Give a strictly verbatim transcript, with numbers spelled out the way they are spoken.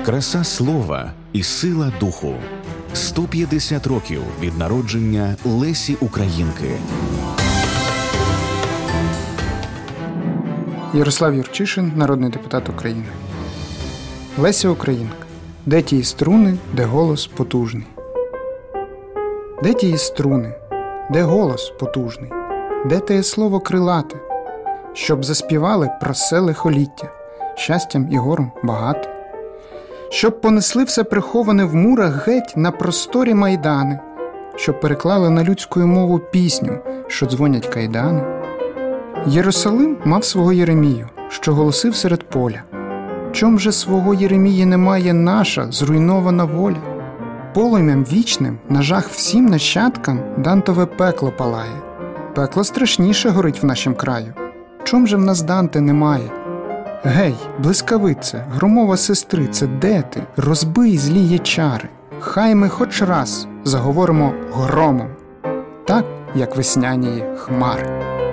Краса слова і сила духу. сто п'ятдесят років від народження Лесі Українки. Ярослав Юрчишин, народний депутат України. Леся Українка. Де тії струни, де голос потужний? Де тії струни, де голос потужний? Де теє слово крилате, щоб заспівали про все лихоліття, щастям і гором багате? Щоб понесли все приховане в мурах геть на просторі майдани, щоб переклали на людську мову пісню, що дзвонять кайдани. Єрусалим мав свого Єремію, що голосив серед поля. Чом же свого Єремії немає наша зруйнована воля? Полум'ям вічним на жах всім нащадкам Дантове пекло палає. Пекло страшніше горить в нашім краю. Чом же в нас Данте немає? Гей, блискавице, громова сестрице, де ти? Розбий злі ячари. Хай ми хоч раз заговоримо громом, так, як весняні хмари.